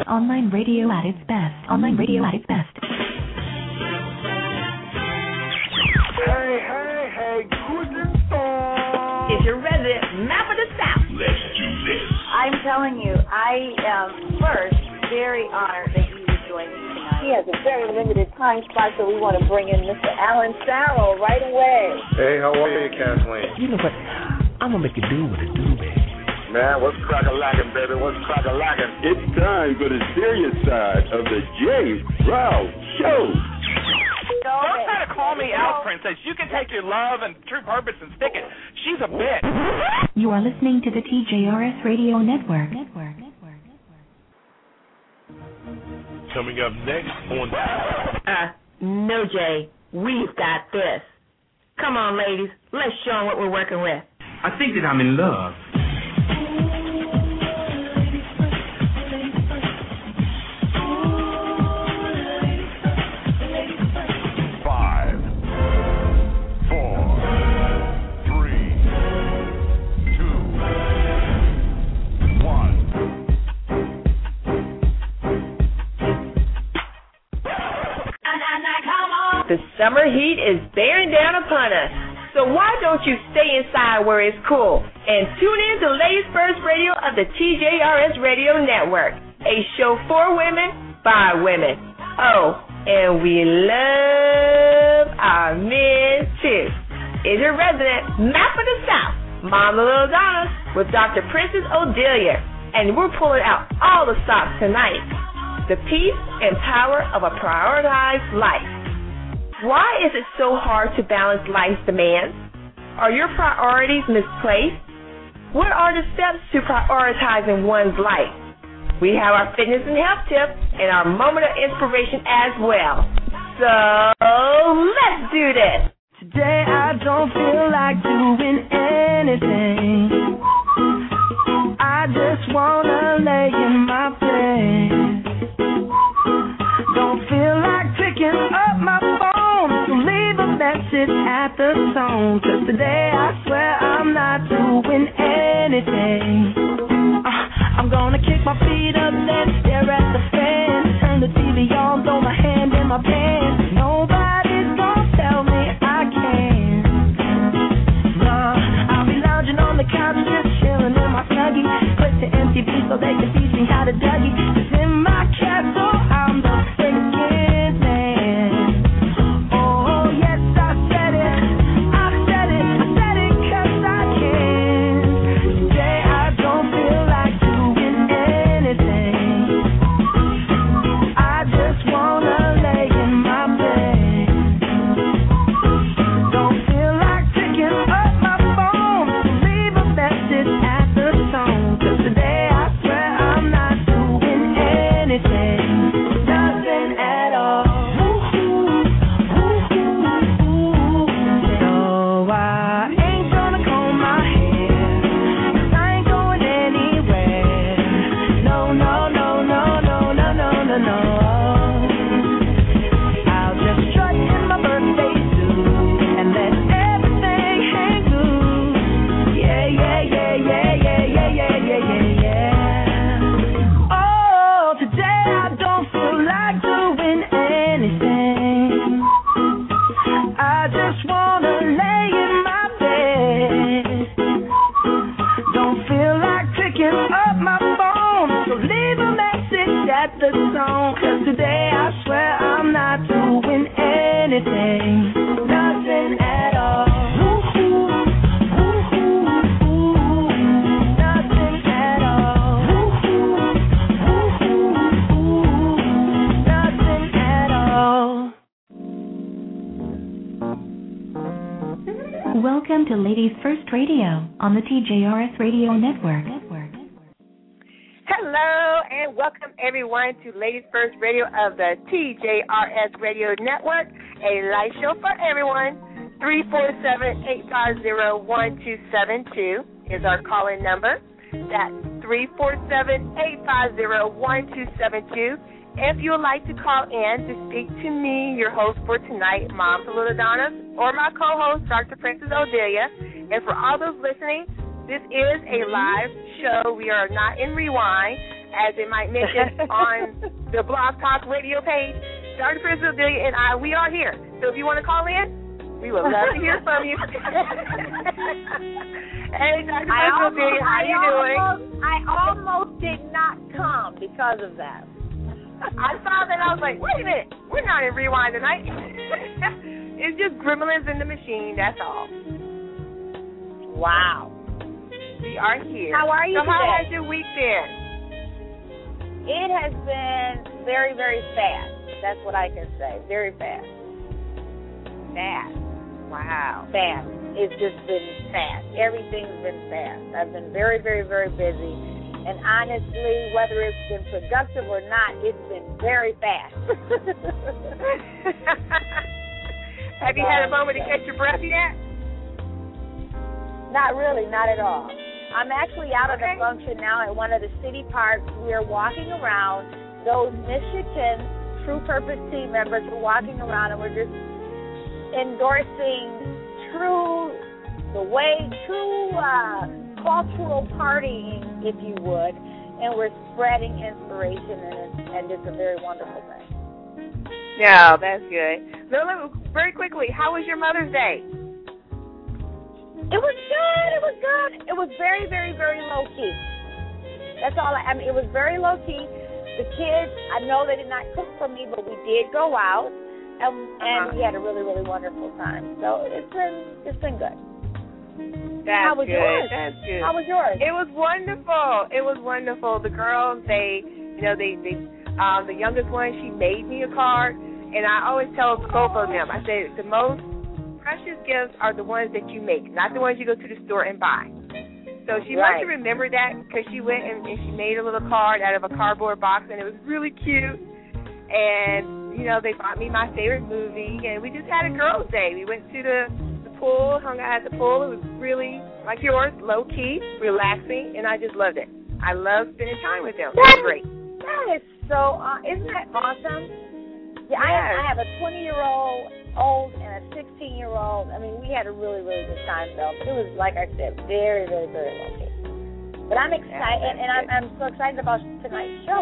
Online radio at its best. Online radio at its best. Hey, guten Tag. It's your resident map of the South. Let's do this. I'm telling you, I am first very honored that you would join me tonight. He has a very limited time spot, so we want to bring in Mr. Alan Farrell right away. Hey, how are you, Kathleen? You know what? I'm going to make you do what it do, baby. Man, what's crack-a-lackin', baby? What's crack-a-lackin'? It's time for the serious side of the J. Ralph Show. Don't try to call me out, Princess. You can take your love and true purpose and stick it. She's a bitch. You are listening to the TJRS Radio Network. Coming up next on... No, Jay. We've got this. Come on, ladies. Let's show them what we're working with. I think that I'm in love. The summer heat is bearing down upon us, so why don't you stay inside where it's cool and tune in to Ladies First Radio of the TJRS Radio Network, a show for women, by women. Oh, and we love our men, too. Is your resident map of the South, Mama Little Donna, with Dr. Princess Odelia, and we're pulling out all the stops tonight. The peace and power of a prioritized life. Why is it so hard to balance life's demands? Are your priorities misplaced? What are the steps to prioritizing one's life? We have our fitness and health tip and our moment of inspiration as well. So, let's do this. Today I don't feel like doing anything. I just wanna lay in my bed. Don't feel like picking up my phone to leave a message at the tone. 'Cause today I swear I'm not doing anything. I'm gonna kick my feet up and stare at the fan. Turn the TV on, throw my hand in my pants. Nobody's gonna tell me I can't. I'll be lounging on the couch, just chilling in my snuggie. Click to MTV so they can teach me how to Dougie. 'Cause in my castle, I'm the second man. Oh, yes, I said it. I said it 'cause I can. Today I don't feel like doing anything. I just wanna lay in my bed. Don't feel like picking up my phone to leave a message at the tone. 'Cause today I swear I'm not doing anything. Nothing at all. So I ain't gonna comb my hair. 'Cause I ain't going anywhere. No, no, no, no, no, no, no, no, no. I'll just strut in my birthday suit and let everything hang loose. Yeah, yeah, yeah, yeah, yeah, yeah, yeah, yeah, yeah, yeah. Oh, today I don't feel like doing anything. I just wanna lay in my bed. Don't feel like picking up my phone, so leave a message at the tone. 'Cause today I swear I'm not doing anything. Nothing at all. Nothing at all. Nothing at all. Welcome to Ladies First Radio on the TJRS Radio Network. Hello, and welcome everyone to Ladies First Radio of the TJRS Radio Network, a live show for everyone. 347-850-1272 is our call-in number. That's 347-850-1272. If you would like to call in to speak to me, your host for tonight, Mom Salute Adonis, or my co-host, Dr. Princess Odelia, and for all those listening, this is a live show. We are not in rewind. as it might mention on the Blog Talk Radio page. Dr. Prince Adelia and I, we are here. So if you want to call in, we would love to hear from you. Hey, Dr. Prince Adelia, how you doing? I almost did not come because of that. I saw that. I was like, wait a minute. We're not in Rewind tonight. It's just gremlins in the machine. That's all. Wow. We are here. How are you so today? How has your week been? It has been very, very fast. That's what I can say. Very fast. Fast. Wow. Fast. It's just been fast. Everything's been fast. I've been very, very, very busy. And honestly, whether it's been productive or not, it's been very fast. Have you had a moment to catch your breath yet? Not really, not at all. I'm actually out of the function now at one of the city parks. We are walking around. Those Michigan True Purpose team members are walking around, and we're just endorsing true cultural partying, if you would, and we're spreading inspiration, and it's a very wonderful thing. Yeah, that's good. No, very quickly, how was your Mother's Day? It was good. It was good. It was very, very, very low key. That's all. I mean, it was very low key. The kids, I know they did not cook for me, but we did go out, and we had a really, really wonderful time. So it's been good. That's How was good. yours? That's good. How was yours? It was wonderful. It was wonderful. The girls, the youngest one, she made me a card, and I always tell both of them, I say the most precious gifts are the ones that you make, not the ones you go to the store and buy. So she must have remembered that because she went and she made a little card out of a cardboard box, and it was really cute. And, they bought me my favorite movie, and we just had a girls' day. We went to the pool, hung out at the pool. It was really, like yours, low-key, relaxing, and I just loved it. I love spending time with them. It was great. That is so, isn't that awesome? Yeah, I have a 20-year-old and a 16-year-old. I mean, we had a really, really good time, though. It was, like I said, very, very, very low-key. But I'm excited, and I'm so excited about tonight's show.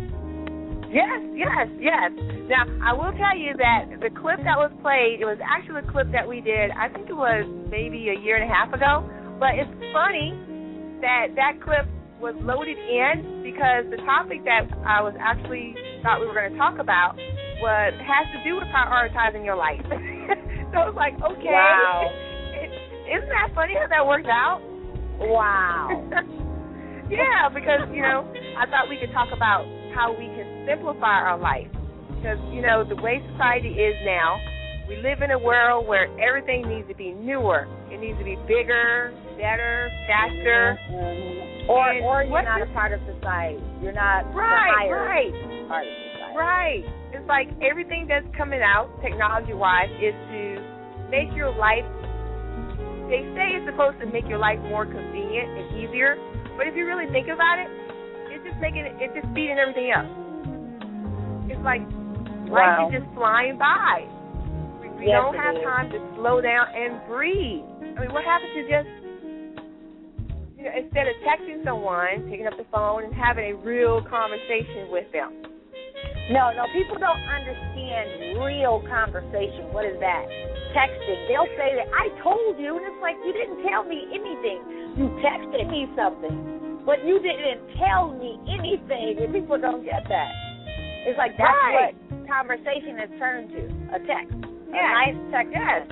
Yes. Now, I will tell you that the clip that was played, it was actually a clip that we did, I think it was maybe a year and a half ago. But it's funny that clip was loaded in because the topic that I was actually thought we were going to talk about has to do with prioritizing your life. So I was like, okay. Wow. Isn't that funny how that worked out? Wow. Yeah, because, I thought we could talk about how we can simplify our life. Because, the way society is now, we live in a world where everything needs to be newer. It needs to be bigger, better, faster. Mm-hmm. Or you're not a part of society. You're not the higher part of society. Right. It's like everything that's coming out, technology-wise, is to make your life, they say it's supposed to make your life more convenient and easier, but if you really think about it, it's just speeding everything up. It's like life is just flying by. We don't have time to slow down and breathe. I mean, what happens to just, instead of texting someone, picking up the phone and having a real conversation with them? No, people don't understand real conversation. What is that? Texting. They'll say that, I told you, and it's like, you didn't tell me anything. You texted me something, but you didn't tell me anything, and people don't get that. It's like that's what conversation has turned to, a text. A nice text. Yes.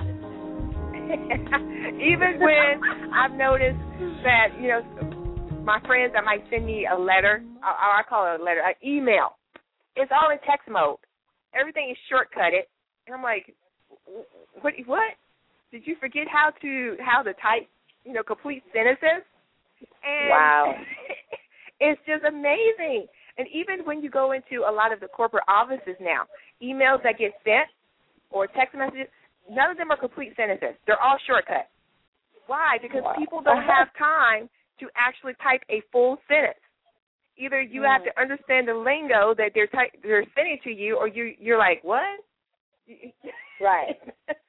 Even when I've noticed that, my friends that might send me a letter, I call it a letter, an email. It's all in text mode. Everything is shortcutted. And I'm like, what? Did you forget how to type, complete sentences? And wow. It's just amazing. And even when you go into a lot of the corporate offices now, emails that get sent or text messages, none of them are complete sentences. They're all shortcut. Why? Because people don't have time to actually type a full sentence. Either you have to understand the lingo that they're sending to you, or you're like, what? Right.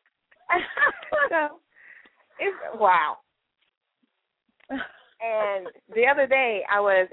So, it's wow. And the other day, I was at the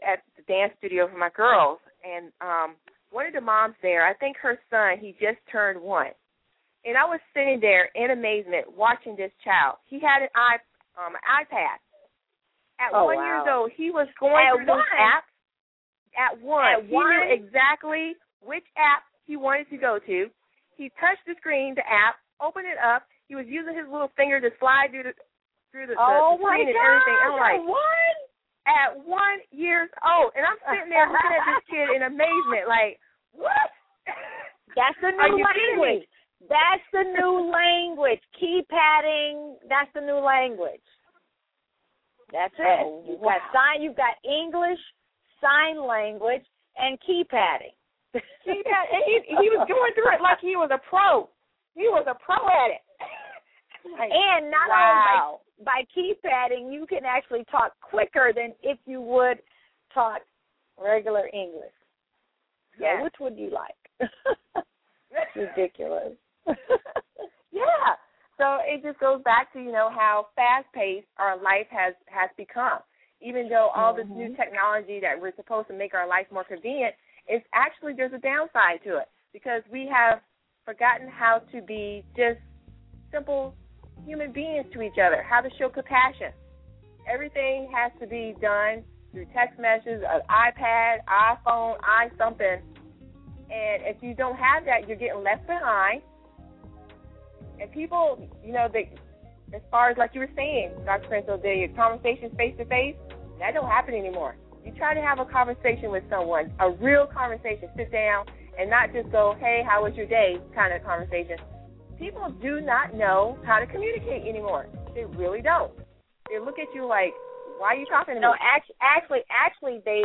dance studio for my girls, and one of the moms there, I think her son, he just turned 1. And I was sitting there in amazement watching this child. He had an iPad. At 1 year old, he was going through those apps. At 1, he knew exactly which app he wanted to go to. He touched the screen, the app, opened it up. He was using his little finger to slide through the screen and everything. I'm like, what? At 1 year old. And I'm sitting there looking at this kid in amazement, like, what? That's the new language. That's the new language. Keypadding, that's the new language. That's it. You've got English, sign language, and keypadding. And he was going through it like he was a pro. He was a pro at it. Like, and not only by keypadding, you can actually talk quicker than if you would talk regular English. Yeah. So which would you like? Ridiculous. Yeah. So it just goes back to, how fast-paced our life has become. Even though all this new technology that we're supposed to make our life more convenient, it's actually, there's a downside to it because we have forgotten how to be just simple human beings to each other, how to show compassion. Everything has to be done through text messages, an iPad, iPhone, something. And if you don't have that, you're getting left behind. And people, as far as like you were saying, Dr. Prince, the conversations face-to-face, that don't happen anymore. You try to have a conversation with someone, a real conversation, sit down, and not just go, hey, how was your day kind of conversation. People do not know how to communicate anymore. They really don't. They look at you like, why are you talking to me? No, actually, they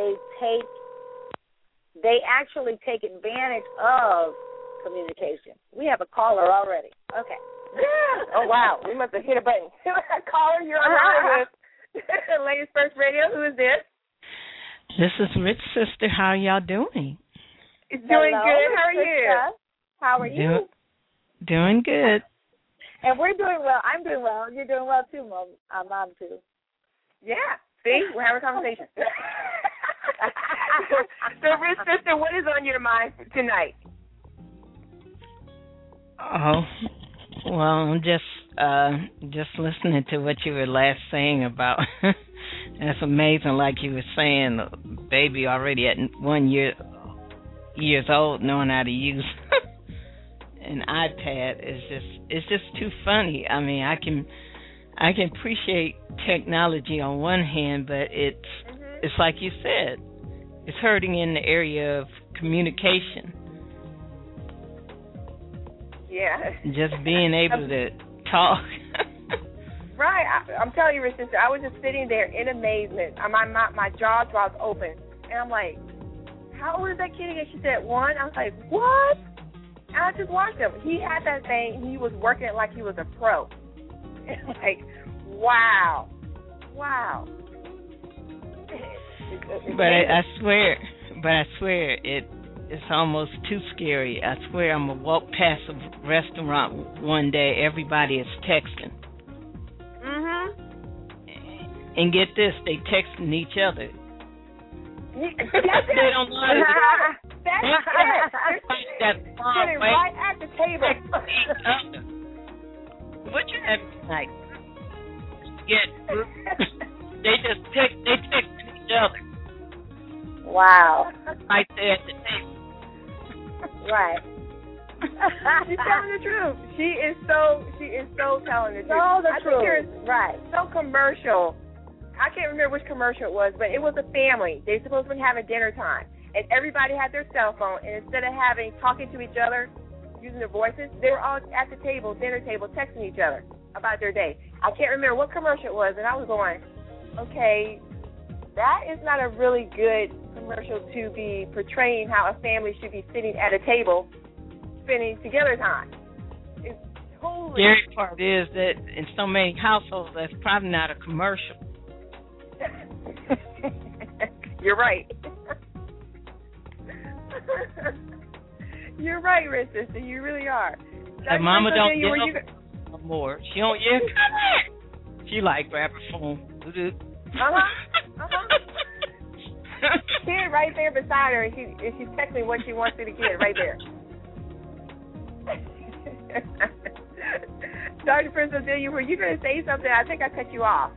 actually take advantage of communication. We have a caller already. Okay. Oh, wow. We must have hit a button. Caller, you're on with Ladies First Radio. Who is this? This is Rich Sister. How are y'all doing? It's doing good. How are you? How are you? Doing good. And we're doing well. I'm doing well. You're doing well, too, Mom. Mom, too. Yeah. See? We're having a conversation. So, Rich Sister, what is on your mind tonight? Oh, well, I'm just listening to what you were last saying about. That's amazing. Like you were saying, a baby already at 1 years old knowing how to use an iPad it's just too funny. I mean, I can appreciate technology on one hand, but it's like you said, it's hurting in the area of communication. Yeah. Just being able to talk. Right. I'm telling you, sister, I was just sitting there in amazement. My jaw dropped open. And I'm like, how old is that kid again? She said 1. I was like, what? And I just watched him. He had that thing. He was working it like he was a pro. And like, wow. Wow. But I swear, it's almost too scary. I swear I'm going to walk past a restaurant one day, everybody is texting. And get this, they texting each other. They don't know how to do it. That's sitting right at the table. What you have tonight? They text each other. Wow. Right there at the table. Right. She's telling the truth. She is so telling the truth. So the truth. Right. So commercial. I can't remember which commercial it was, but it was a family. They supposed to be having dinner time, and everybody had their cell phone. And instead of talking to each other, using their voices, they were all at the dinner table, texting each other about their day. I can't remember what commercial it was, and I was going, okay, that is not a really good commercial to be portraying how a family should be sitting at a table, spending together time. It's totally. The scary part is that in so many households, that's probably not a commercial. You're right. You're right, Rich Sister. You really are. And Mama don't yell no more. She don't yell. She like grab her phone. it right there beside her, and she's texting me what she wants you to get right there. Dr. Prince Adelia, were you going to say something? I think I cut you off.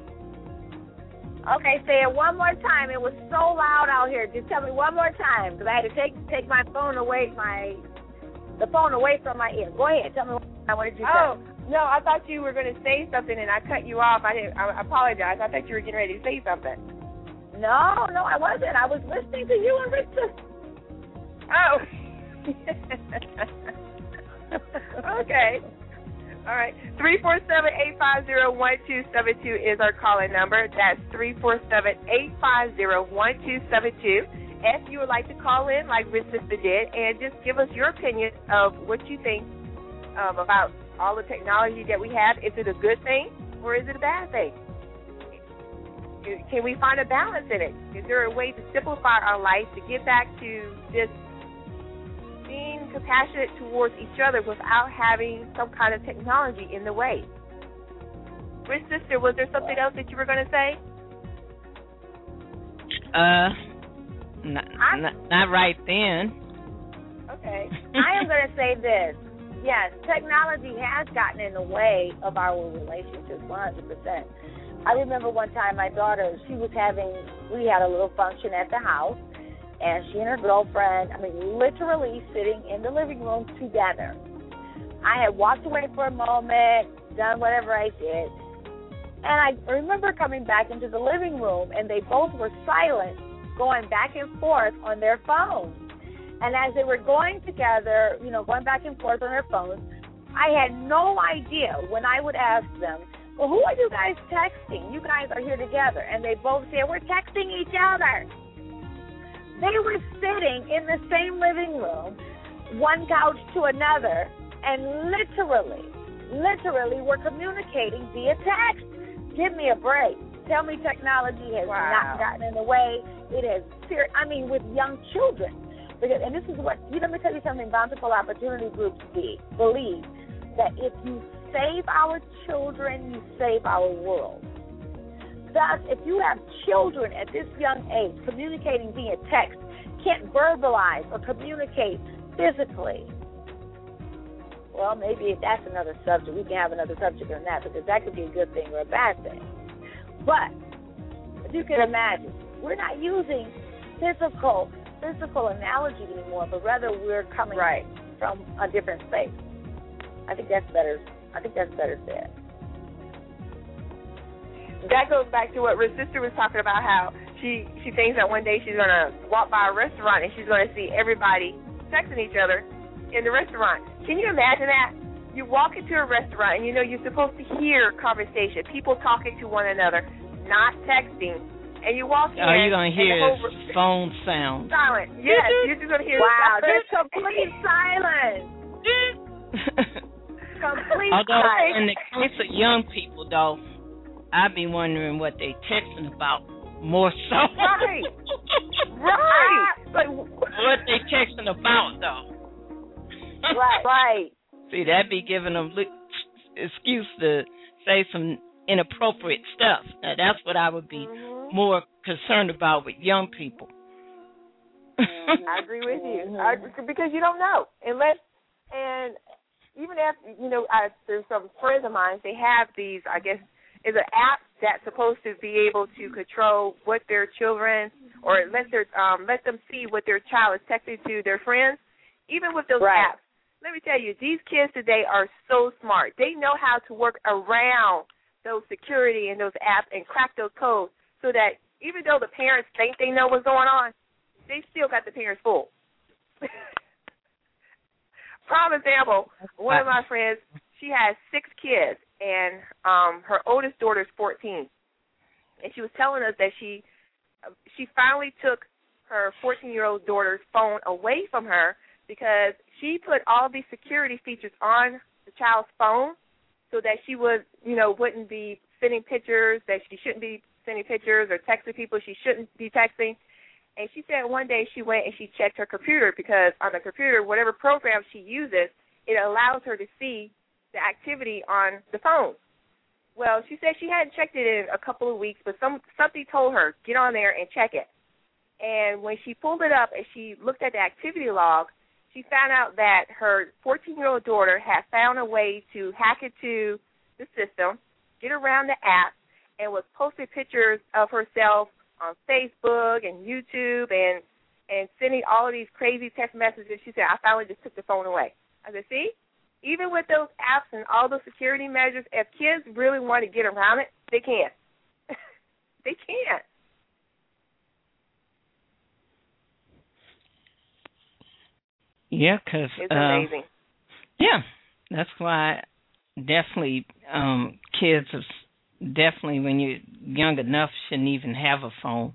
Okay, say it one more time. It was so loud out here. Just tell me one more time, because I had to take my phone away, the phone away from my ear. Go ahead. Tell me what did you say? Oh, no, I thought you were going to say something, and I cut you off. I apologize. I thought you were getting ready to say something. No, I wasn't. I was listening to you and Richard. Oh. Okay. All right. 347-850-1272 is our calling number. That's 347-850-1272. If you would like to call in like Rich Sister did and just give us your opinion of what you think about all the technology that we have. Is it a good thing or is it a bad thing? Can we find a balance in it? Is there a way to simplify our life to get back to just being compassionate towards each other without having some kind of technology in the way? Rich Sister, was there something else that you were going to say? Not right then. Okay. I am going to say this. Yes, technology has gotten in the way of our relationships 100%. I remember one time my daughter, we had a little function at the house, and she and her girlfriend, literally sitting in the living room together. I had walked away for a moment, done whatever I did, and I remember coming back into the living room, and they both were silent, going back and forth on their phones. And as they were going together, going back and forth on their phones, I had no idea when I would ask them, well, who are you guys texting? You guys are here together. And they both said, we're texting each other. They were sitting in the same living room, one couch to another, and literally were communicating via text. Give me a break. Tell me technology has not gotten in the way. It has, with young children. And this is what, let me tell you something, Bountiful Opportunity Groups believe, that if you save our children, you save our world. Thus, if you have children at this young age communicating via text, can't verbalize or communicate physically, well, maybe that's another subject. We can have another subject on that, because that could be a good thing or a bad thing. But if you can imagine, we're not using physical analogy anymore, but rather we're coming from a different space. I think that's better said. That goes back to what Rick's sister was talking about, how she thinks that one day she's going to walk by a restaurant and she's going to see everybody texting each other in the restaurant. Can you imagine that? You walk into a restaurant and you're supposed to hear conversation, people talking to one another, not texting. And you walk in. Oh, you're going to hear phone sound. Silent. Yes, you're just going to hear there's complete silence. Complete Although, silence. in the case of young people, though, I be wondering what they texting about more so. Right. But what they texting about, though. Right. See, that be giving them excuse to say some inappropriate stuff. Now, that's what I would be more concerned about with young people. I agree with you. Because you don't know. And even if, there's some friends of mine, they have these, I guess, is an app that's supposed to be able to control what their children, or let them see what their child is texting to their friends. Even with those apps, let me tell you, these kids today are so smart. They know how to work around those security and those apps and crack those codes so that even though the parents think they know what's going on, they still got the parents fooled. Prime example, one of my friends, she has 6 kids, and her oldest daughter is 14. And she was telling us that she finally took her 14-year-old daughter's phone away from her because she put all these security features on the child's phone so that she wouldn't be sending pictures that she shouldn't be sending pictures, or texting people she shouldn't be texting. And she said one day she went and she checked her computer, because on the computer, whatever program she uses, it allows her to see the activity on the phone. Well, she said she hadn't checked it in a couple of weeks, but something told her, get on there and check it. And when she pulled it up and she looked at the activity log, she found out that her 14-year-old daughter had found a way to hack into the system, get around the app, and was posting pictures of herself on Facebook and YouTube and sending all of these crazy text messages. She said, I finally just took the phone away. I said, see, even with those apps and all those security measures, if kids really want to get around it, they can. They can't. Yeah, because it's amazing. Yeah, that's why definitely kids, definitely when you're young enough, shouldn't even have a phone.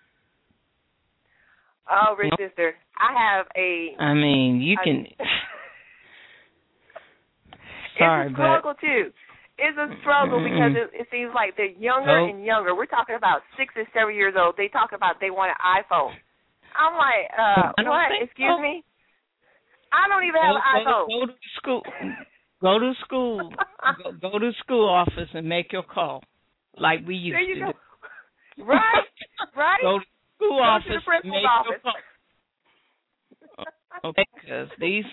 Oh, Rich Sister, I have a... I mean, you can... Sorry, it's a struggle, too. It's a struggle because it seems like they're younger and younger. We're talking about 6 and 7 years old. They talk about they want an iPhone. I'm like, what? Excuse me? I don't even have an iPhone. Go to school. Go to school. Go to school office and make your call, like we used to do. Right. Go to school office to the principal's and make office. your call. Okay, because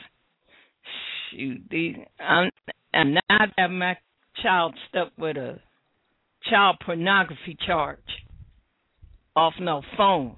I'm not having my child stuck with a child pornography charge off no phone.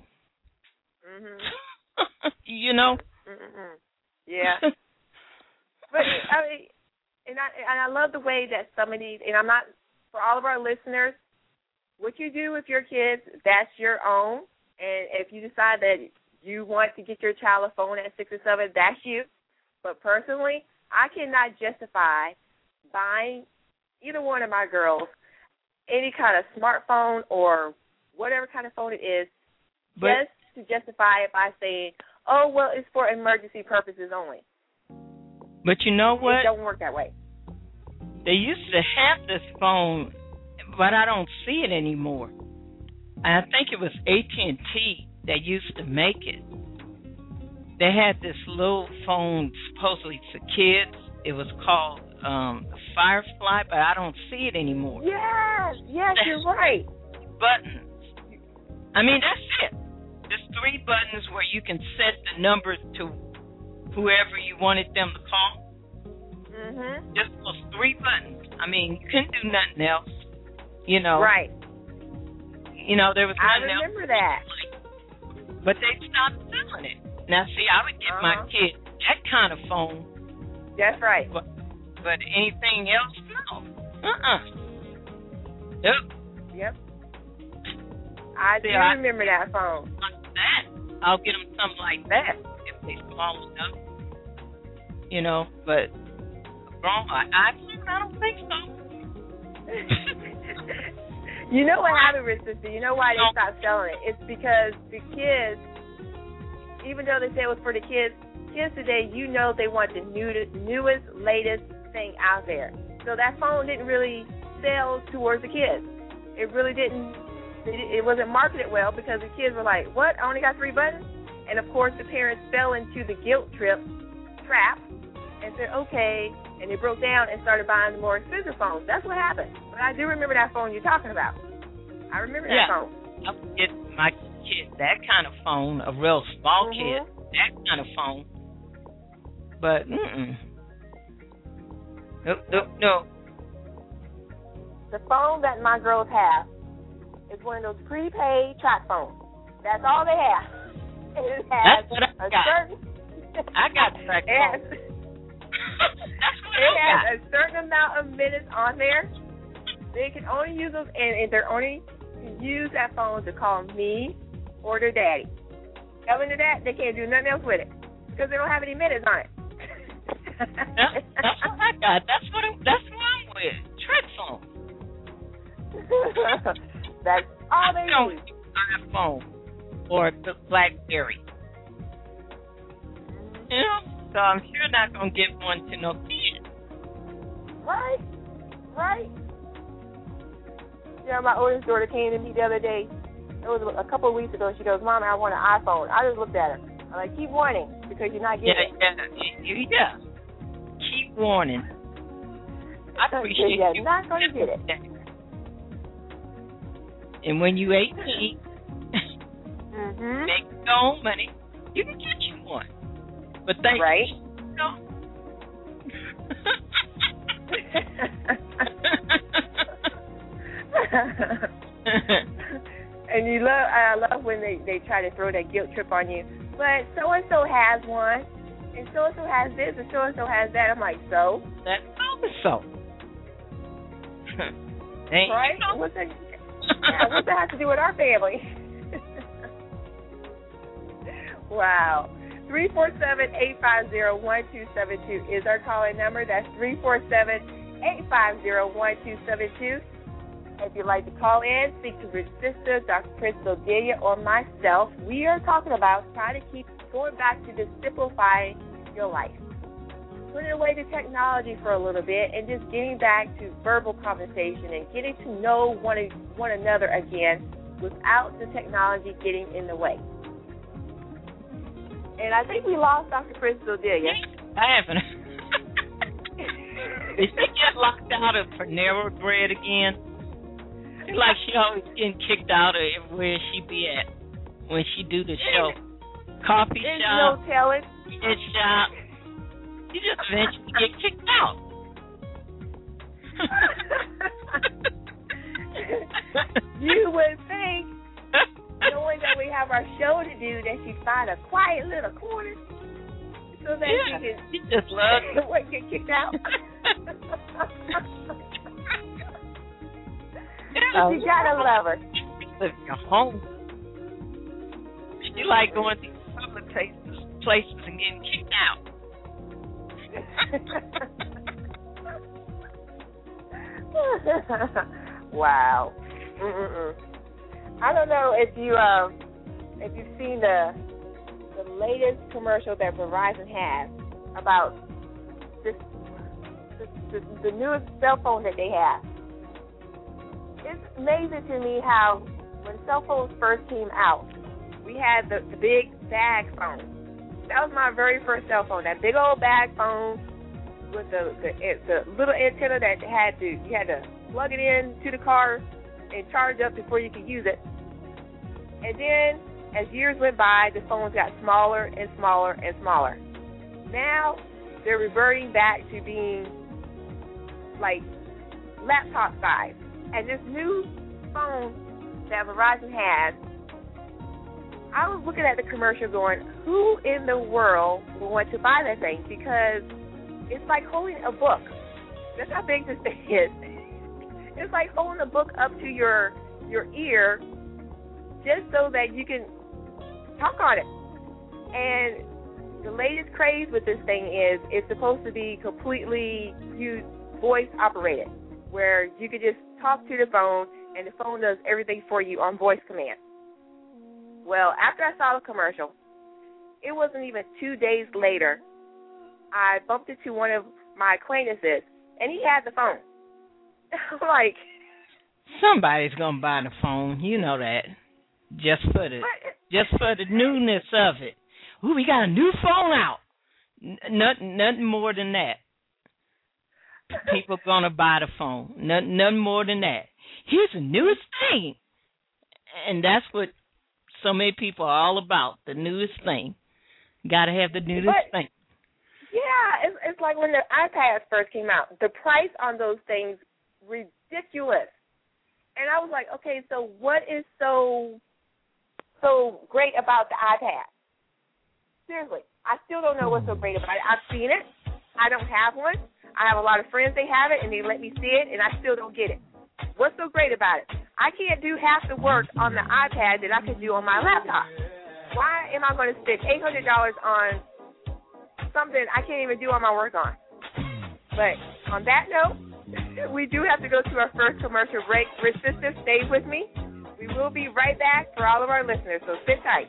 You know. Yeah. But I mean, and I love the way that some of these, and I'm not, for all of our listeners, what you do with your kids, that's your own. And if you decide that you want to get your child a phone at 6 or 7, that's you. But personally, I cannot justify buying either one of my girls any kind of smartphone or whatever kind of phone it is, just to justify it by saying, oh, well, it's for emergency purposes only. But you know what? It don't work that way. They used to have this phone, but I don't see it anymore. I think it was AT&T that used to make it. They had this little phone supposedly for kids. It was called Firefly, but I don't see it anymore. Yes, you're right. Buttons. I mean, that's it. There's 3 buttons where you can set the numbers to whoever you wanted them to call. Just those 3 buttons. I mean, you couldn't do nothing else. You know. Right. You know, there was nothing else. I remember that. But they stopped selling it. Now, see, I would get my kid that kind of phone. That's right. But anything else, no. Nope. Yep. I do remember that phone. Like that. I'll get them something like that if they're small enough. You know, but wrong. I don't think so. You know what happened, Rich Sister? You know why they stopped selling it? It's because the kids, even though they say it was for the kids today, you know they want the newest, latest thing out there. So that phone didn't really sell towards the kids. It really didn't. It wasn't marketed well because the kids were like, what? I only got 3 buttons? And, of course, the parents fell into the guilt trap and said, okay, and they broke down and started buying the more expensive phones. That's what happened. But I do remember that phone you're talking about. I remember that phone. I would get my kid that kind of phone, a real small kid, that kind of phone. But, No. The phone that my girls have is one of those prepaid track phones. That's all they have. It has That's what I got. I got track phones. It has a certain amount of minutes on there. They can only use those, and they're only use that phone to call me or their daddy. Other than that, they can't do nothing else with it because they don't have any minutes on it. That's what I got. That's what I'm with. Track phone. That's all they use. iPhone or the BlackBerry. You know, so I'm sure not gonna give one to no kid. Right. Yeah, my oldest daughter came to me the other day. It was a couple of weeks ago. She goes, Mom, I want an iPhone. I just looked at her. I'm like, keep warning because you're not getting it. Yeah. Keep warning. I appreciate you. You're not going to get it. And when you're 18, make your own money, you can get you one. But thank right? you. No. And I love when they try to throw that guilt trip on you. But so and so has one, and so has this, and so has that. I'm like, so? That's so. Right? You know. What's that have to do with our family? Wow. 347-850-1272 is our calling number. That's 347-850-1272. If you'd like to call in, speak to Rich Sister, Dr. Prince Delia, or myself, we are talking about trying to keep going back to just simplifying your life. Putting away the technology for a little bit and just getting back to verbal conversation and getting to know one another again without the technology getting in the way. And I think we lost Dr. Prince Delia. I haven't. Did she get locked out of Panera Bread again? Like she always getting kicked out of everywhere she be at when she do the show. Coffee There's shop. no telling. Gift shop. You just eventually get kicked out. You would think, knowing that we have our show to do, that she'd find a quiet little corner so that she just loves it. Wouldn't get kicked out. You gotta love her. Live in your home. She like going to public places and getting kicked out. Wow. I don't know if you've seen the latest commercial that Verizon has about the newest cell phone that they have. It's amazing to me how when cell phones first came out, we had the big bag phone. That was my very first cell phone. That big old bag phone with the little antenna that you had to plug it in to the car and charge up before you could use it. And then as years went by, the phones got smaller and smaller and smaller. Now they're reverting back to being like laptop size. And this new phone that Verizon has, I was looking at the commercial going, who in the world will want to buy that thing? Because it's like holding a book. That's how big this thing is. It's like holding a book up to your ear just so that you can talk on it. And the latest craze with this thing is it's supposed to be completely voice operated, where you could just talk to the phone and the phone does everything for you on voice command. Well, after I saw the commercial, it wasn't even 2 days later, I bumped into one of my acquaintances, and he had the phone. I'm like, somebody's gonna buy the phone, you know that. Just for the newness of it. Ooh, we got a new phone out. Nothing more than that. People gonna buy the phone. Nothing more than that. Here's the newest thing, and that's what so many people are all about. The newest thing. Got to have the newest thing. Yeah, it's like when the iPads first came out. The price on those things ridiculous, and I was like, okay, so what is so great about the iPad? Seriously, I still don't know what's so great about it. I've seen it. I don't have one. I have a lot of friends, they have it, and they let me see it, and I still don't get it. What's so great about it? I can't do half the work on the iPad that I could do on my laptop. Why am I going to spend $800 on something I can't even do all my work on? But on that note, we do have to go to our first commercial break. Rich Sister, stay with me. We will be right back for all of our listeners, so sit tight.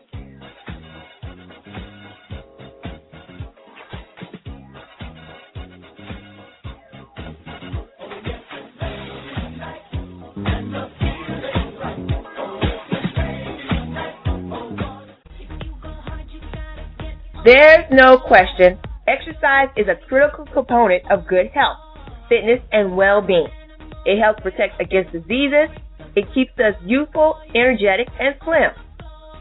There's no question, exercise is a critical component of good health, fitness, and well-being. It helps protect against diseases. It keeps us youthful, energetic, and slim.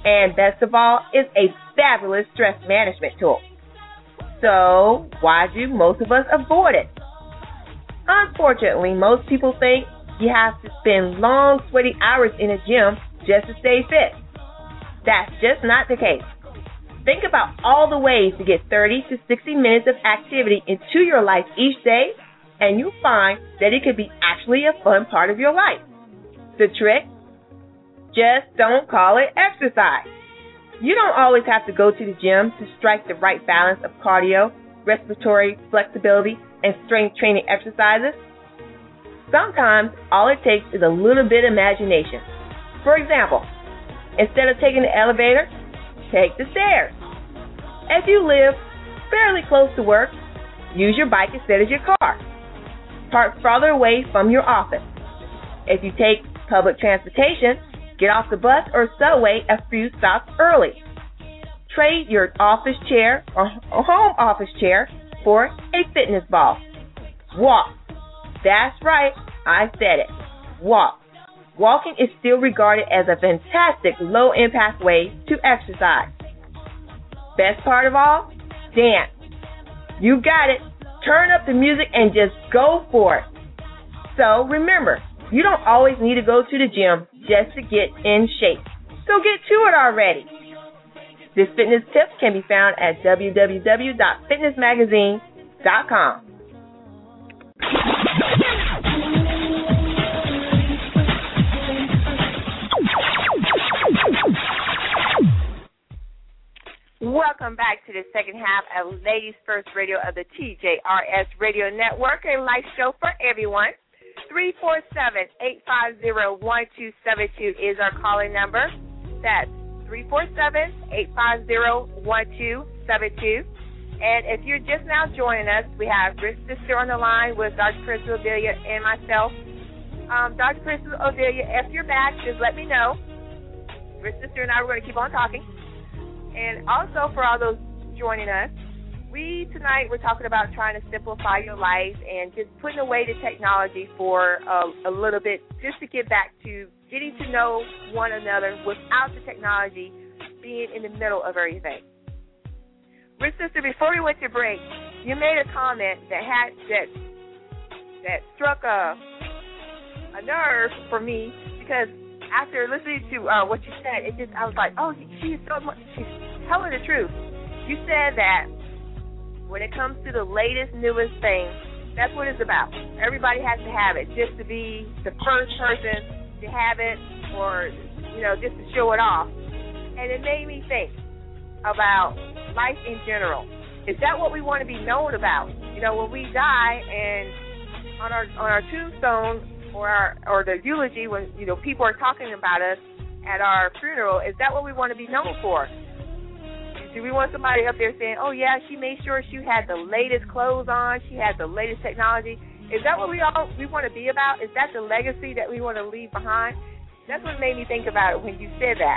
And best of all, it's a fabulous stress management tool. So why do most of us avoid it? Unfortunately, most people think you have to spend long, sweaty hours in a gym just to stay fit. That's just not the case. Think about all the ways to get 30 to 60 minutes of activity into your life each day, and you'll find that it could be actually a fun part of your life. The trick? Just don't call it exercise. You don't always have to go to the gym to strike the right balance of cardio, respiratory flexibility, and strength training exercises. Sometimes all it takes is a little bit of imagination. For example, instead of taking the elevator, take the stairs. If you live fairly close to work, use your bike instead of your car. Park farther away from your office. If you take public transportation, get off the bus or subway a few stops early. Trade your office chair or home office chair for a fitness ball. Walk. That's right, I said it. Walk. Walking is still regarded as a fantastic low-impact way to exercise. Best part of all? Dance. You got it. Turn up the music and just go for it. So remember, you don't always need to go to the gym just to get in shape. So get to it already. This fitness tip can be found at www.fitnessmagazine.com. Welcome back to the second half of Ladies First Radio of the TJRS Radio Network, a life show for everyone. 347-850-1272 is our calling number. That's 347-850-1272. And if you're just now joining us, we have Rich Sister on the line with Dr. Crystal Odelia and myself. Dr. Crystal Odelia, if you're back, just let me know. Rich Sister and I are going to keep on talking. And also for all those joining us, tonight we're talking about trying to simplify your life and just putting away the technology for a little bit, just to get back to getting to know one another without the technology being in the middle of everything. Rich Sister, before we went to break, you made a comment that struck a nerve for me, because after listening to what you said, I was like, oh, she's telling the truth. You said that when it comes to the latest, newest thing, that's what it's about. Everybody has to have it, just to be the first person to have it, or just to show it off. And it made me think about life in general. Is that what we want to be known about? When we die, and on our tombstone or the eulogy, when people are talking about us at our funeral, is that what we want to be known for? Do we want somebody up there saying, oh yeah, she made sure she had the latest clothes on, she had the latest technology? Is that what we want to be about? Is that the legacy that we want to leave behind? That's what made me think about it when you said that.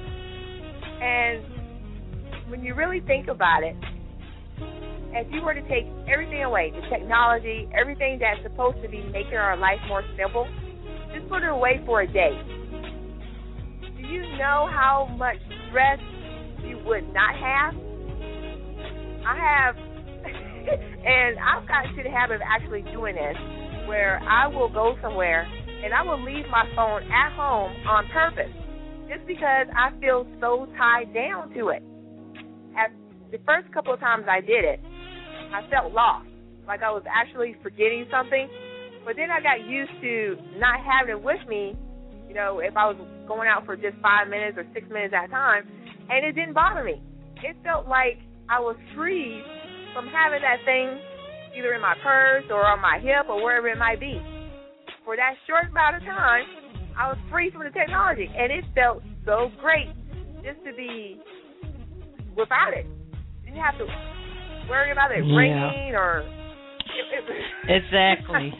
And when you really think about it, if you were to take everything away, the technology, everything that's supposed to be making our life more simple, just put it away for a day. Do you know how much stress you would not have? I have, and I've gotten to the habit of actually doing this, where I will go somewhere and I will leave my phone at home on purpose, just because I feel so tied down to it. At the first couple of times I did it, I felt lost, like I was actually forgetting something. But then I got used to not having it with me, if I was going out for just 5 minutes or 6 minutes at a time, and it didn't bother me. It felt like I was free from having that thing either in my purse or on my hip or wherever it might be. For that short amount of time, I was free from the technology, and it felt so great just to be without it. Didn't have to worry about it ringing or... Exactly.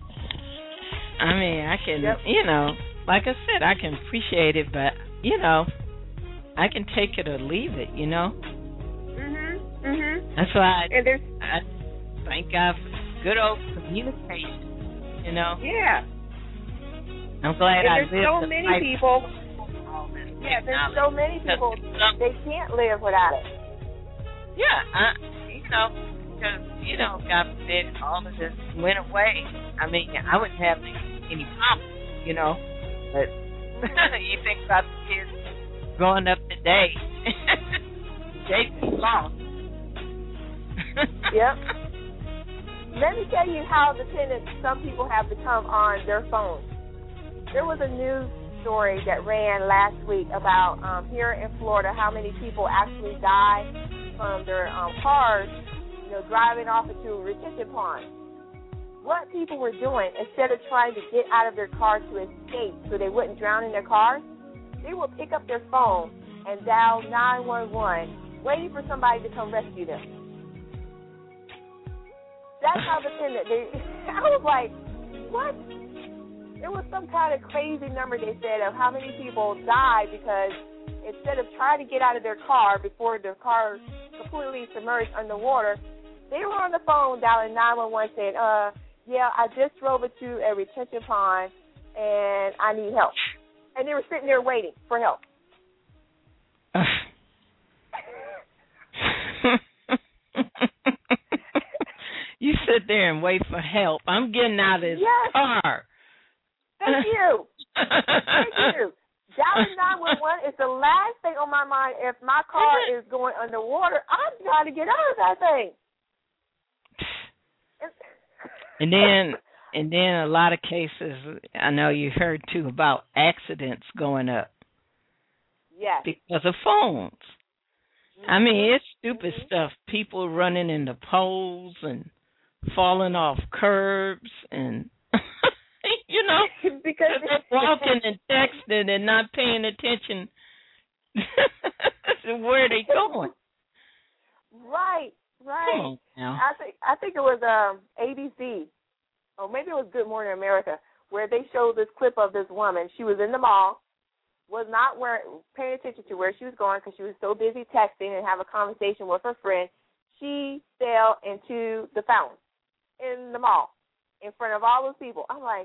I mean, I can, like I said, I can appreciate it, but, I can take it or leave it, That's why I thank God for good old communication, Yeah. I'm glad and there's so many people. Yeah, there's technology. so many people, they can't live without it. Yeah, because, God forbid, all of this went away. I mean, I wouldn't have any problem, but you think about the kids growing up today, they just lost. Yep. Let me tell you how dependent some people have become on their phones. There was a news story that ran last week about here in Florida how many people actually die from their cars, driving off into a retention pond. What people were doing, instead of trying to get out of their car to escape so they wouldn't drown in their cars, they would pick up their phone and dial 911, waiting for somebody to come rescue them. That's how dependent they. I was like, what? There was some kind of crazy number they said of how many people died because instead of trying to get out of their car before their car completely submerged underwater, they were on the phone dialing 911 saying, yeah, I just drove into a retention pond and I need help. And they were sitting there waiting for help. You sit there and wait for help. I'm getting out of this car. Thank you. Thank you. Dialing 911 is the last thing on my mind. If my car is going underwater, I'm trying to get out of that thing. And then a lot of cases, I know you heard too about accidents going up. Yes. Because of phones. I mean, it's stupid stuff. People running into poles and falling off curbs and, because walking and texting and not paying attention to where they going. Right. Come on now. I think it was ABC, or maybe it was Good Morning America, where they showed this clip of this woman. She was in the mall, was not paying attention to where she was going because she was so busy texting and having a conversation with her friend. She fell into the fountain in the mall in front of all those people. I'm like,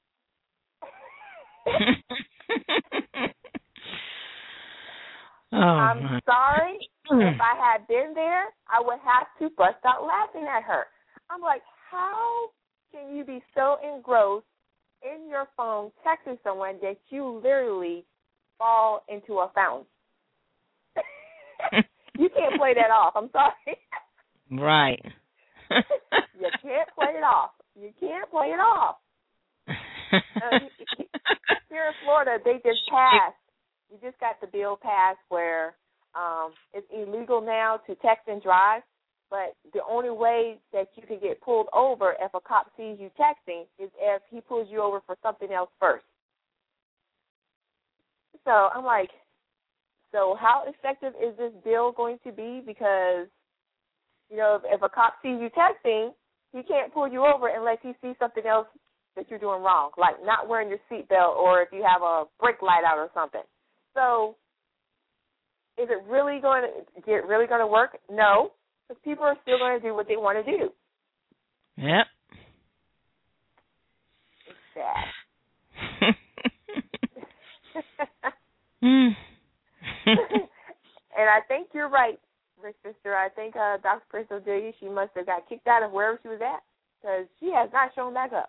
I'm sorry. If I had been there, I would have to bust out laughing at her. I'm like, how can you be so engrossed in your phone texting someone that you literally fall into a fountain? You can't play that off. I'm sorry. Right. You can't play it off. You can't play it off. Here in Florida, they just passed. We just got the bill passed where it's illegal now to text and drive, but the only way that you can get pulled over if a cop sees you texting is if he pulls you over for something else first. So I'm like, so how effective is this bill going to be? Because, if a cop sees you texting, he can't pull you over unless he sees something else that you're doing wrong, like not wearing your seatbelt or if you have a brake light out or something. So is it really going to work? No, because people are still going to do what they want to do. Yep. It's sad. And I think you're right, Rick Sister. I think Dr. Crystal Delia, she must have got kicked out of wherever she was at because she has not shown back up.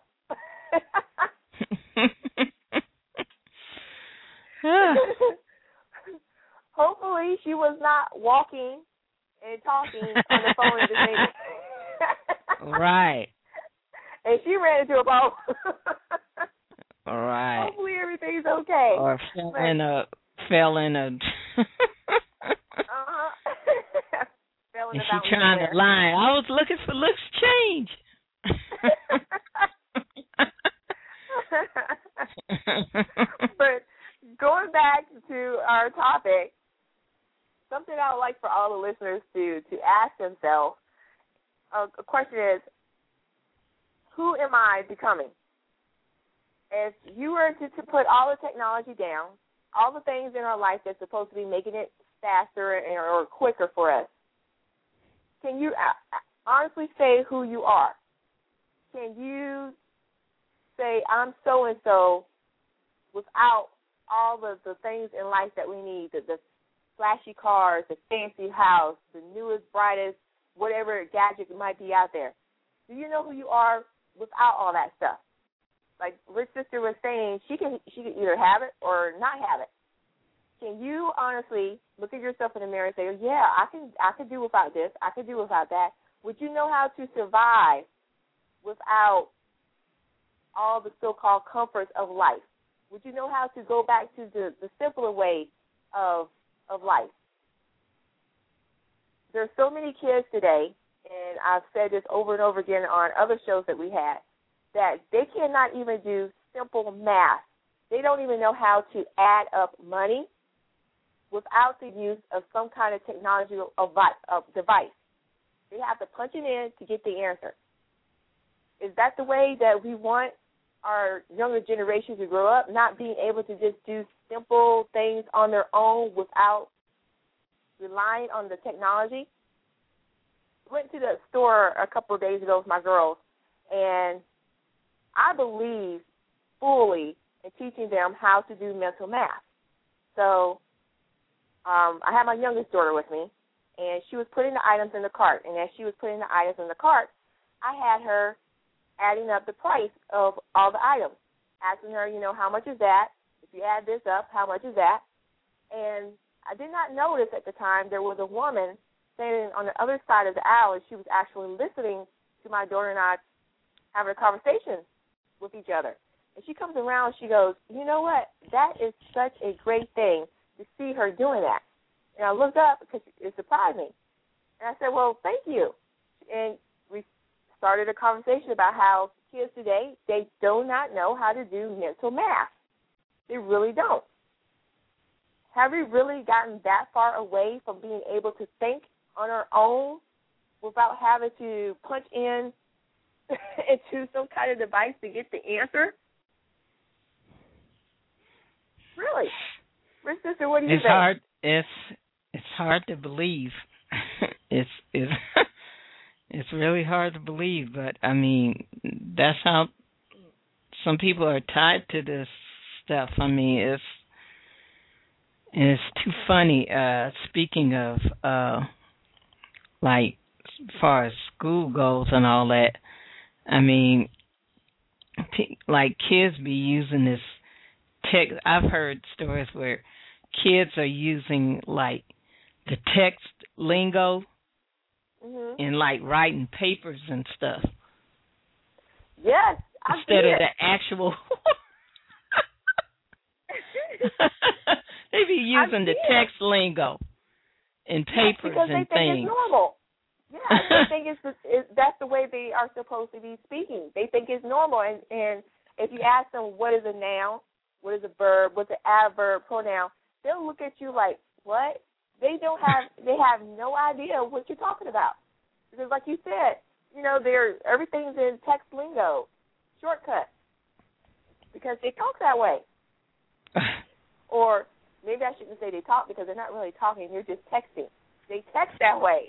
Hopefully she was not walking and talking on the phone at the table. Right. And she ran into a ball. All right. Hopefully everything's okay. Or fell in a And she trying to lie. I was looking for loose change. But going back to our topic, something I would like for all the listeners to ask themselves, a question is, who am I becoming? If you were to put all the technology down, all the things in our life that's supposed to be making it faster or quicker for us, can you honestly say who you are? Can you say, I'm so-and-so without all the things in life that we need, the flashy cars, the fancy house, the newest, brightest, whatever gadget might be out there. Do you know who you are without all that stuff? Like Rich Sister was saying, she can either have it or not have it. Can you honestly look at yourself in the mirror and say, yeah, I can do without this, I can do without that? Would you know how to survive without all the so-called comforts of life? Would you know how to go back to the simpler way of life? There's so many kids today, and I've said this over and over again on other shows that we had, that they cannot even do simple math. They don't even know how to add up money without the use of some kind of technology of device. They have to punch it in to get the answer. Is that the way that we want our younger generation to grow up, not being able to just do simple things on their own without relying on the technology? Went to the store a couple of days ago with my girls, and I believe fully in teaching them how to do mental math. So I had my youngest daughter with me, and she was putting the items in the cart. And as she was putting the items in the cart, I had her adding up the price of all the items, asking her, how much is that? If you add this up, how much is that? And I did not notice at the time there was a woman standing on the other side of the aisle, and she was actually listening to my daughter and I having a conversation with each other. And she comes around, she goes, you know what? That is such a great thing to see her doing that. And I looked up because it surprised me. And I said, well, thank you. And we started a conversation about how kids today, they do not know how to do mental math. They really don't. Have we really gotten that far away from being able to think on our own without having to punch in into some kind of device to get the answer? Really? Rich Sister, what do you think? It's hard to believe. It's really hard to believe, but I mean, that's how some people are tied to this stuff. I mean, it's too funny. Speaking of like as far as school goes and all that, I mean, like kids be using this text. I've heard stories where kids are using like the text lingo and like writing papers and stuff. Yes, instead of the actual. They be using the text lingo in papers because and they think things. It's normal. Yeah, they think that's the way they are supposed to be speaking. They think it's normal, and if you ask them what is a noun, what is a verb, what's an adverb, pronoun, they'll look at you like, what? They have no idea what you're talking about. Because like you said, everything's in text lingo, shortcut, because they talk that way. Or maybe I shouldn't say they talk because they're not really talking, they're just texting. They text that way.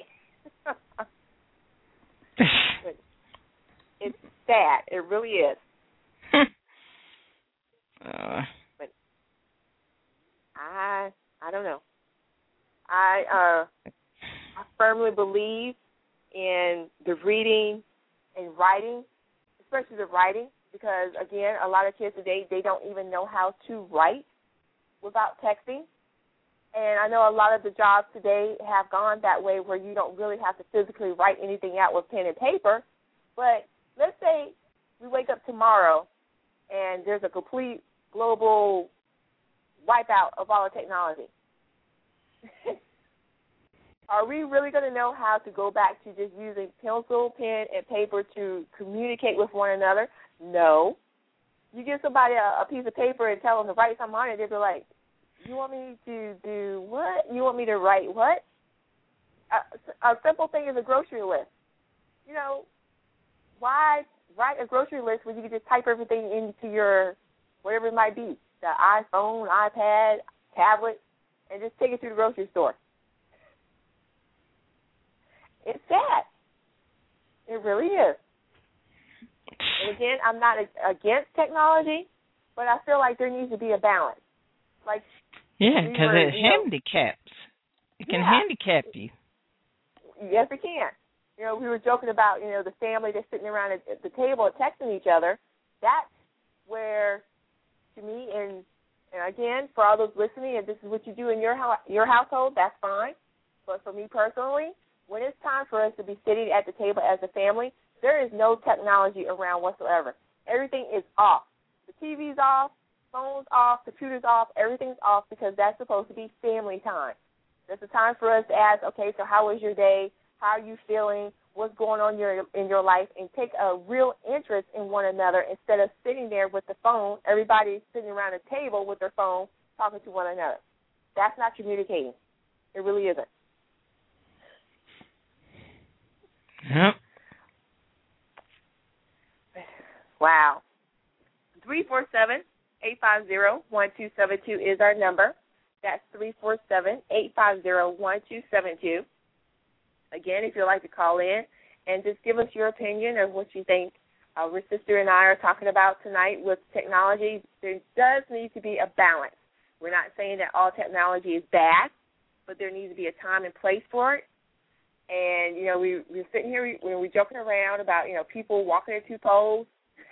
But it's sad. It really is. But I don't know. I firmly believe in the reading and writing, especially the writing, because, again, a lot of kids today, they don't even know how to write without texting. And I know a lot of the jobs today have gone that way where you don't really have to physically write anything out with pen and paper. But let's say we wake up tomorrow and there's a complete global wipeout of all the technology. Are we really going to know how to go back to just using pencil, pen, and paper to communicate with one another? No. You give somebody a piece of paper and tell them to write something on it, they'll be like, you want me to do what? You want me to write what? A simple thing is a grocery list. Why write a grocery list when you can just type everything into your, whatever it might be, the iPhone, iPad, tablet, and just take it to the grocery store? It's sad. It really is. And again, I'm not against technology, but I feel like there needs to be a balance. Like, yeah, because it handicaps. It can handicap you. Yes, it can. You know, we were joking about, you know, the family that's sitting around at the table texting each other. That's where, to me, and again, for all those listening, if this is what you do in your household, that's fine. But for me personally, when it's time for us to be sitting at the table as a family, there is no technology around whatsoever. Everything is off. The TV's off, phones off, computers off, everything's off because that's supposed to be family time. That's the time for us to ask, okay, so how was your day? How are you feeling? What's going on in your life? And take a real interest in one another instead of sitting there with the phone, everybody sitting around a table with their phone talking to one another. That's not communicating. It really isn't. Yep. Wow. 347-850-1272 is our number. That's 347-850-1272. Again, if you'd like to call in and just give us your opinion of what you think our sister and I are talking about tonight with technology, there does need to be a balance. We're not saying that all technology is bad, but there needs to be a time and place for it. And, you know, we're sitting here, we're joking around about, you know, people walking their two poles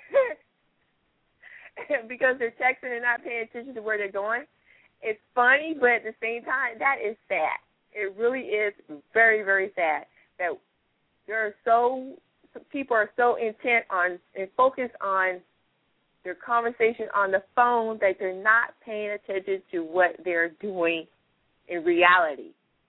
because they're texting and not paying attention to where they're going. It's funny, but at the same time, that is sad. It really is very, very sad that people are so intent on and focused on their conversation on the phone that they're not paying attention to what they're doing in reality.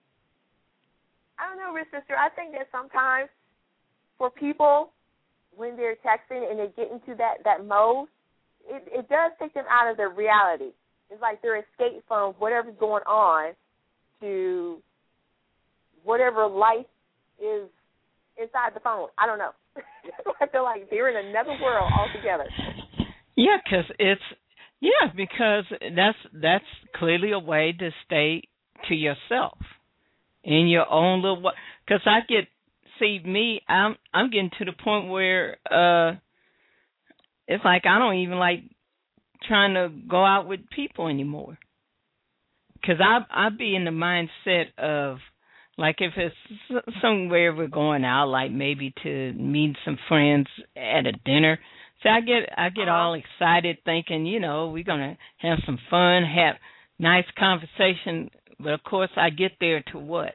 I don't know, Rich Sister. I think that sometimes for people, when they're texting and they get into that mode, it does take them out of their reality. It's like they're escape from whatever's going on to whatever life is inside the phone. I don't know. I feel like they're in another world altogether. Yeah, because that's clearly a way to stay to yourself in your own little way. Because I'm getting to the point where it's like I don't even like trying to go out with people anymore. Because I be in the mindset of, like, if it's somewhere we're going out, like maybe to meet some friends at a dinner. So I get all excited thinking, you know, we're going to have some fun, have nice conversation. But, of course, I get there to what?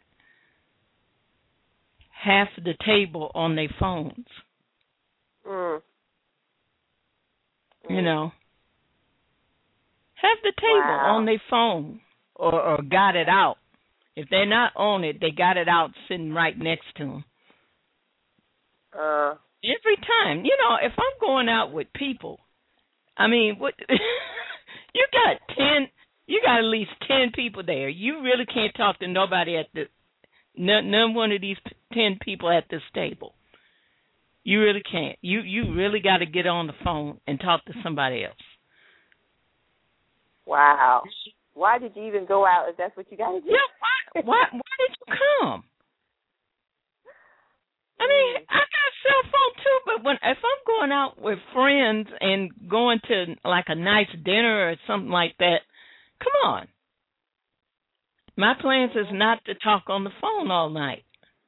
Half of the table on their phones. You know. Half the table on their phone or got it out. If they're not on it, they got it out sitting right next to them. Every time. You know, if I'm going out with people, I mean, what you got at least 10 people there. You really can't talk to nobody none one of these 10 people at this table. You really can't. You really got to get on the phone and talk to somebody else. Wow. Why did you even go out if that's what you got to do? Yeah, why did you come? I mean, I got a cell phone too, but if I'm going out with friends and going to like a nice dinner or something like that, come on. My plans is not to talk on the phone all night.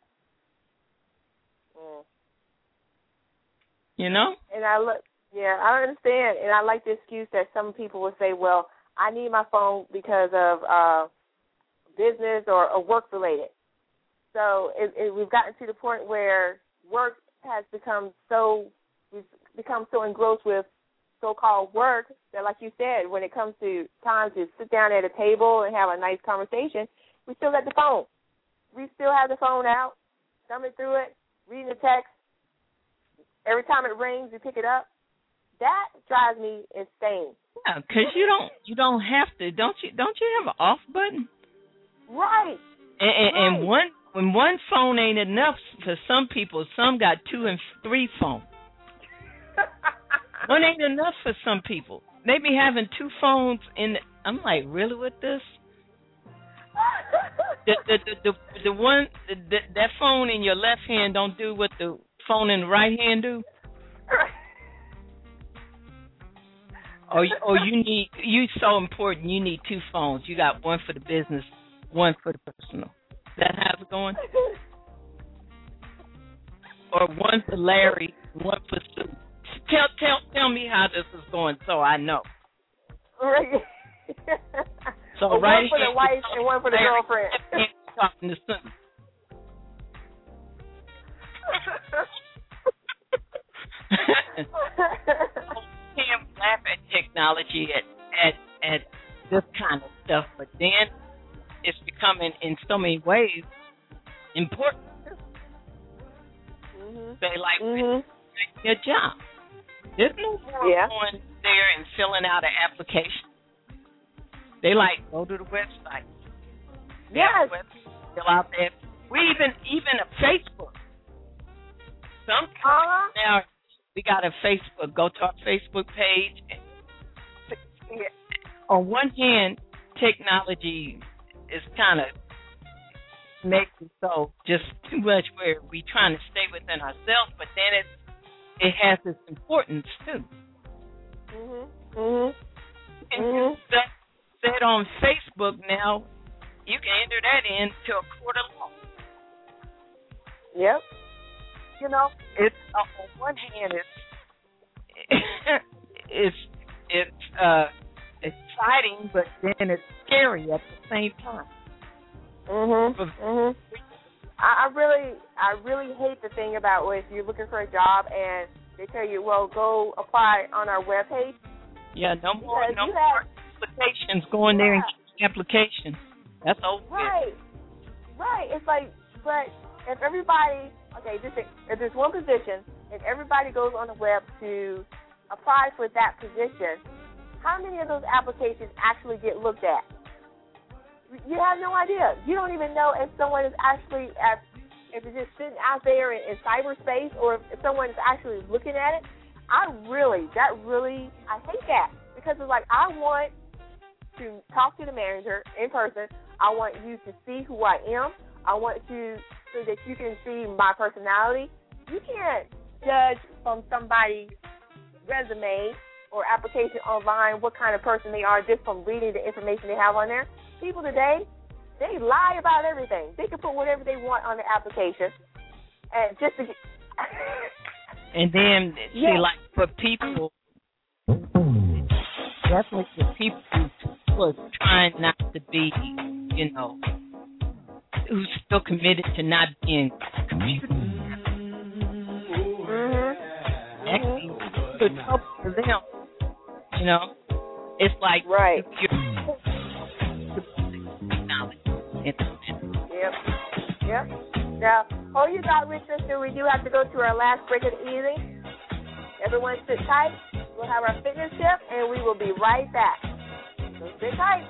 You know? And I understand, and I like the excuse that some people would say, well, I need my phone because of business or work related. So we've gotten to the point where work has we've become so engrossed with so-called work that, like you said, when it comes to time to sit down at a table and have a nice conversation, we still got the phone. We still have the phone out, thumbing through it, reading the text. Every time it rings, you pick it up. That drives me insane. Yeah, because you don't have to. Don't you have an off button? Right. And when one phone ain't enough for some people, some got 2 and 3 phones. One ain't enough for some people. They be having 2 phones I'm like, really with this? That phone in your left hand don't do what the phone in the right hand do? you so important. You need two phones. You got one for the business, one for the personal. That how it's going? Or one for Larry, one for Sue. Tell me how this is going so I know. Right. So well, right one for the wife and one for the girlfriend. Talking to Sue. Can't laugh at technology at this kind of stuff, but then it's becoming in so many ways important. They like your job. There's no more going there and filling out an application. They like go to the website. Yes. Fill out there. We even a Facebook. Sometimes now we got a Facebook. Go to our Facebook page. On one hand, technology is kind of makes it so just too much where we trying to stay within ourselves, but then it has its importance too. And said on Facebook now, you can enter that into a court of law. Yep. You know, it's on one hand, it's exciting, but then it's scary at the same time. I really hate the thing about if you're looking for a job and they tell you, well, go apply on our webpage. Yeah, no more applications. Go in there and get applications. That's over. Right. It's like, but if everybody, if there's one position and everybody goes on the web to apply for that position, how many of those applications actually get looked at? You have no idea. You don't even know if someone is actually if it's just sitting out there in cyberspace or if someone is actually looking at it. I hate that because it's like I want to talk to the manager in person. I want you to see who I am. I want you so that you can see my personality. You can't judge from somebody's resume or application online what kind of person they are just from reading the information they have on there. People today, they lie about everything. They can put whatever they want on the application, and just to get and then see, like for people, definitely for people who are trying not to be, who's still committed to not being computer. Actually, it's helpful for them. It's like right. Yep. Now, hold your thought, sister. We do have to go to our last break of the evening. Everyone sit tight. We'll have our fitness tip, and we will be right back. So sit tight.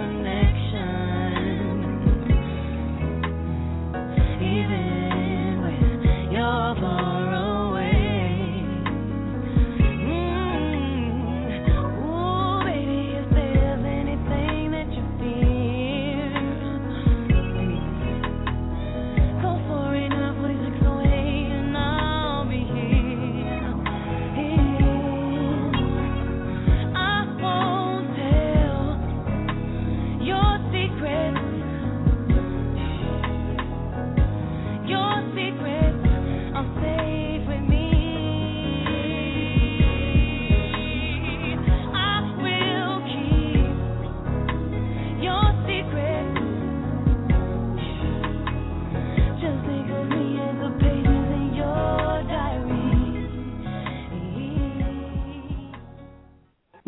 Even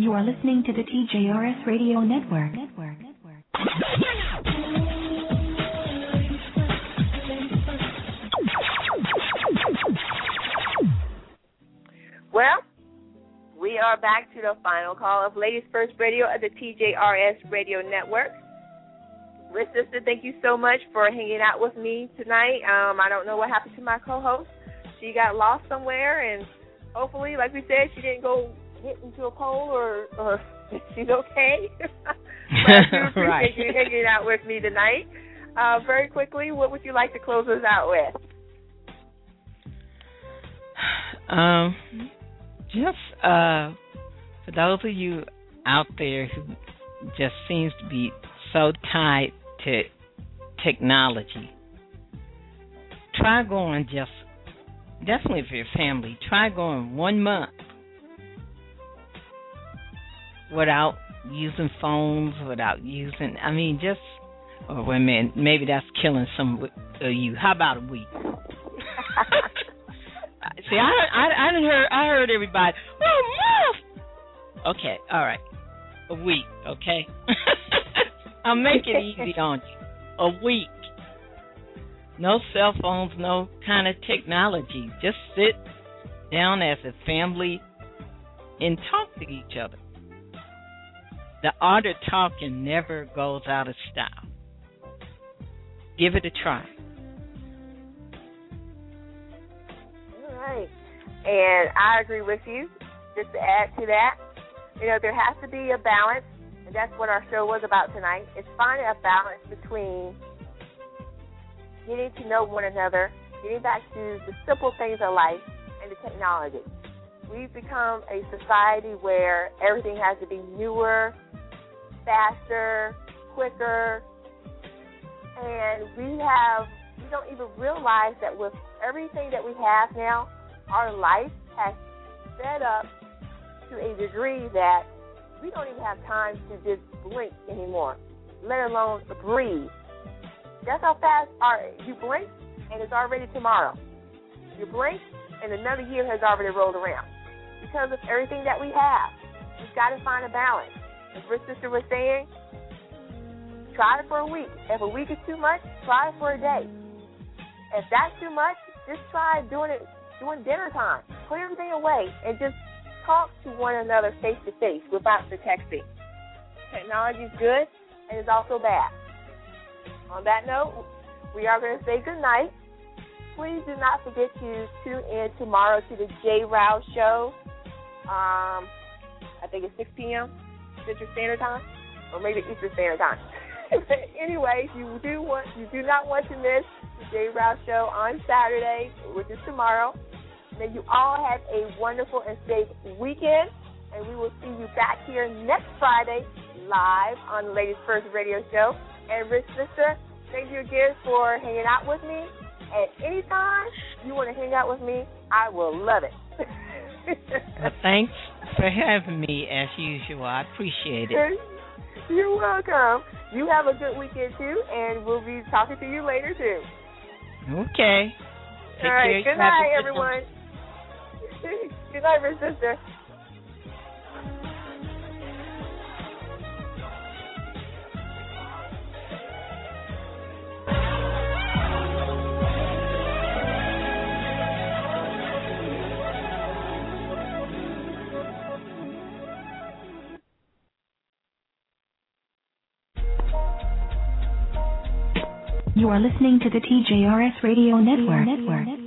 You are listening to the TJRS Radio Network. Well, we are back to the final call of Ladies First Radio at the TJRS Radio Network. Rich Sister, thank you so much for hanging out with me tonight. I don't know what happened to my co-host. She got lost somewhere, and hopefully, like we said, she didn't go hit into a pole or she's okay. But I do appreciate you hanging out with me tonight. Very quickly, what would you like to close us out with? Just for those of you out there who just seems to be so tied to technology, try going definitely for your family, try going 1 month without using phones, without using, oh, wait a minute, maybe that's killing some of you. How about a week? See, I heard everybody, well, month. Okay, all right, a week, okay? I'll make it easy on you. A week. No cell phones, no kind of technology. Just sit down as a family and talk to each other. The art of talking never goes out of style. Give it a try. All right. And I agree with you. Just to add to that, there has to be a balance, and that's what our show was about tonight. It's finding a balance between getting to know one another, getting back to the simple things of life, and the technology. We've become a society where everything has to be newer, faster, quicker, and we don't even realize that with everything that we have now, our life has sped up to a degree that we don't even have time to just blink anymore, let alone breathe. That's how fast you blink, and it's already tomorrow. You blink, and another year has already rolled around. Because of everything that we have, we've got to find a balance. As Rich Sister was saying, try it for a week. If a week is too much, try it for a day. If that's too much, just try doing dinner time. Put everything away and just talk to one another face to face without the texting. Technology is good, and it's also bad. On that note, we are going to say good night. Please do not forget to tune in tomorrow to the J. Rouse Show. I think it's 6 p.m. Central Standard Time, or maybe Eastern Standard Time. Anyway, you do not want to miss the J. Rouse Show on Saturday, which is tomorrow. May you all have a wonderful and safe weekend, and we will see you back here next Friday live on the Ladies First Radio Show. And Rich Sister, thank you again for hanging out with me. And anytime you want to hang out with me, I will love it. Well, thanks for having me as usual. I appreciate it. You're welcome. You have a good weekend too, and we'll be talking to you later too. Okay. All right. Good night, everyone. Good night, Rich Sister. You are listening to the TJRS Radio Network.